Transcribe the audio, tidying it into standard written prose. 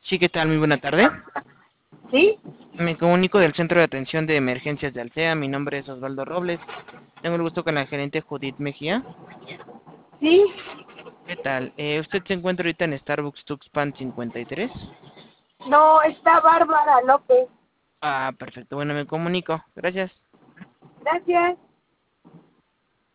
Sí, ¿qué tal? Muy buena tarde. ¿Sí? Me comunico del Centro de Atención de Emergencias de Alsea. Mi nombre es Osvaldo Robles. Tengo el gusto con la gerente Judith Mejía. ¿Sí? ¿Qué tal? ¿Usted se encuentra ahorita en Starbucks Tuxpan 53? No, está Bárbara López. Ah, perfecto. Bueno, me comunico. Gracias. Gracias.